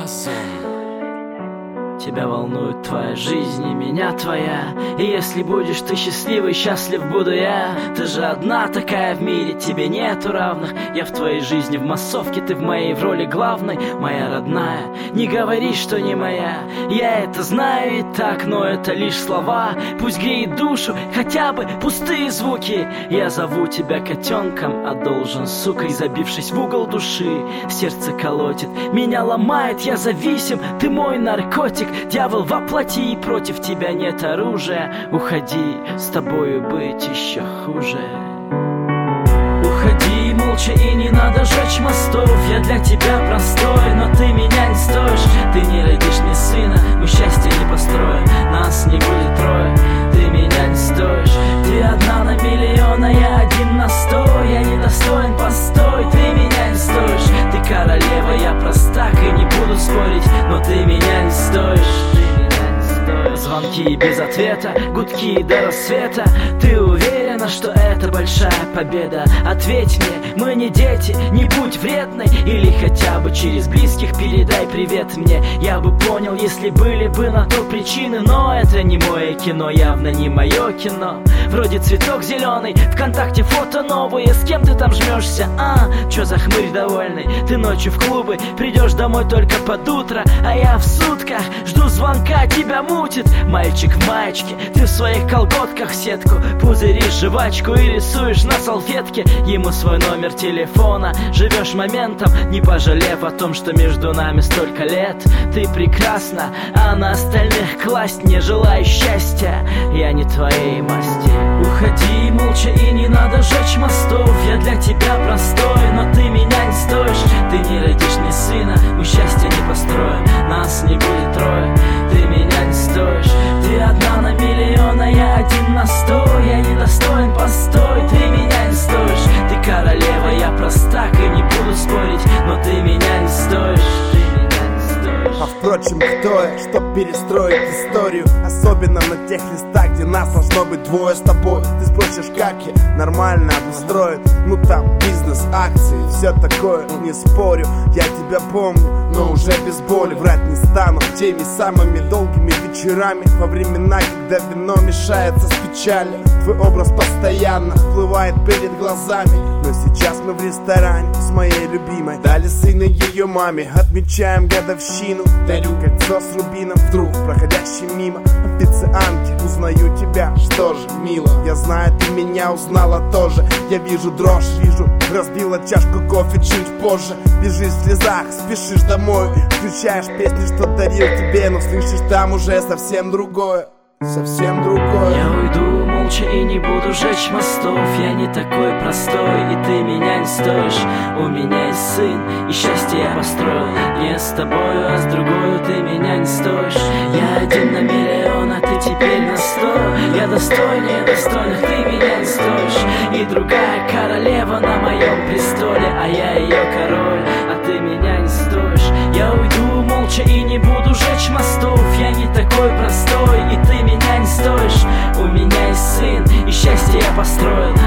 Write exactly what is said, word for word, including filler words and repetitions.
Озон. Тебя волнует твоя жизнь и меня твоя. И если будешь ты счастливый, счастлив буду я. Ты же одна такая в мире, тебе нету равных. Я в твоей жизни в массовке, ты в моей в роли главной. Моя родная, не говори, что не моя. Я это знаю и так, но это лишь слова. Пусть греет душу хотя бы пустые звуки. Я зову тебя котенком, а должен сукой. Забившись в угол души, сердце колотит, меня ломает, я зависим, ты мой наркотик. Дьявол воплоти, и против тебя нет оружия. Уходи, с тобою быть еще хуже. Уходи молча, и не надо жечь мостов. Я для тебя простой, но ты меня не стоишь. Ты не родишь мне сына, мы счастья не построим. Нас не будет трое, ты меня не стоишь. Ты одна на миллион, а я один на сто. Я недостоин, постой, ты меня не стоишь. Ты королева, я простак, и не буду спорить, но ты меня не стоишь. Звонки без ответа, гудки до рассвета. Ты уверена, что это большая победа? Ответь мне, мы не дети, не будь вредной. Или хотя бы через близких передай привет мне. Я бы понял, если были бы на то причины. Но это не мое кино, явно не мое кино. Вроде цветок зеленый, ВКонтакте фото новые. С кем ты там жмешься, а? Чё за хмырь довольный? Ты ночью в клубы, придешь домой только под утро. А я в сутках жду звонка, тебя мутит. Мальчик в маечке, ты в своих колготках сетку пузыришь жвачку и рисуешь на салфетке ему свой номер телефона. Живешь моментом, не пожалев о том, что между нами столько лет. Ты прекрасна, а на остальных класть не желаю счастья. Я не твоей масти. Уходи молча, и не надо жечь мостов. Я для тебя простой, но ты меня не стоишь. Ты не родишь мне сына, мы счастья не построим. Нас не будет трое, ты меня не стоишь. Ты одна на миллион, а я один на сто. Я недостоин, постой, ты меня не стоишь. Ты королева, я простак, и не буду спорить, но ты меня не стоишь. А впрочем, кто я, чтоб перестроить историю? Особенно на тех листах, где нас должно быть двое с тобой. Ты спросишь, как я нормально обустроен? Ну там бизнес, акции, все такое, не спорю. Я тебя помню, но уже без боли. Врать не стану теми самыми долгими вечерами, во времена, когда вино мешается с печалью. Твой образ постоянно всплывает перед глазами. Но сейчас мы в ресторане с моей любимой. Дали сына ее маме, отмечаем годовщину. Дарю кольцо с рубином, вдруг проходящий мимо официантки. Узнаю тебя, что же, мило, я знаю, ты меня узнала тоже. Я вижу дрожь, вижу, разбила чашку кофе чуть позже. Бежишь в слезах, спешишь домой, включаешь песни, что дарил тебе, но слышишь там уже совсем другое. Совсем другое. Я уйду молча и не буду жечь мостов. Я не такой простой, и ты меня не стоишь. У меня есть сын, и счастье я построил. Не с тобою, а с другой ты меня не стоишь. Я один на миллион, а ты теперь на сто. Я достойнее достойных, ты меня не стоишь. И другая королева на моем престоле, а я ее король, а ты меня не стоишь. Я уйду молча и не буду жечь мостов. Я не такой простой, и ты меня не стоишь. У меня есть сын, и счастье я построил.